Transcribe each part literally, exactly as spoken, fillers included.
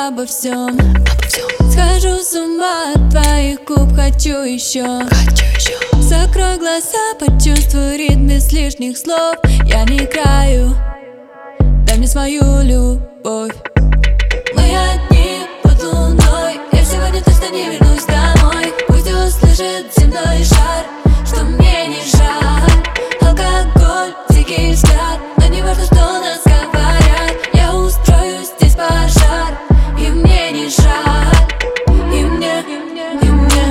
обо всем. Схожу с ума от твоих губ, хочу еще. Закрой глаза, почувствуй ритм без лишних слов. Я не играю, дай мне свою любовь. Мы одни под луной, я сегодня точно не вернусь домой. Пусть услышит земной шар, что мне не жаль. Алкоголь, дикий взгляд, но не важно, что нас говорят. Я устрою здесь пожар, и мне не жаль. И мне, и мне, и мне,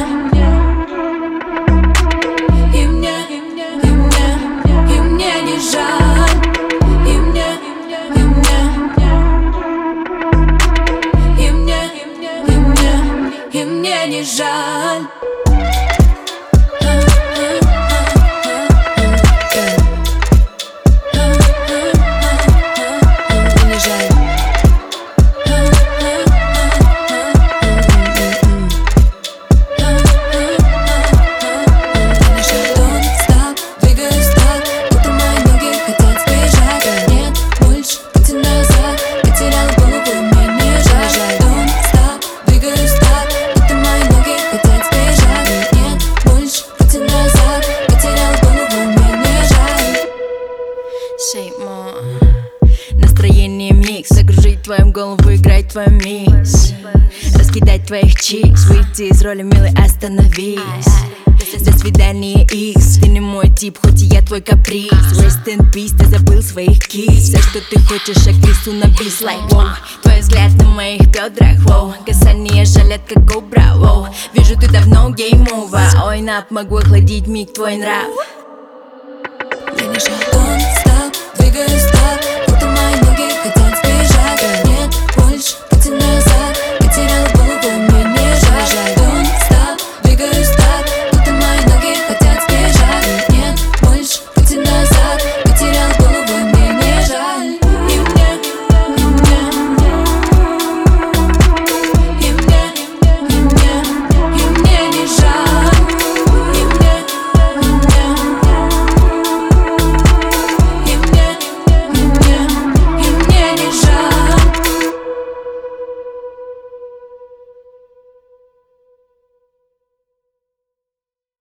и мне, и мне, и мне не жаль. И мне, и мне, и мне, и мне, и мне не жаль. Настроение микс, загружить твою голову, играть твою мисс. Раскидать твоих чикс, выйти из роли, милый, остановись. До свидания, икс, ты не мой тип, хоть и я твой каприз. Rest in peace, ты забыл своих кис. Все, что ты хочешь, актрису на бис, like, wow. Твой взгляд на моих бедрах, wow. Касание жалят, как кобра, wow. Вижу, ты давно гейм over. Ой, нап, могу охладить миг твой нрав.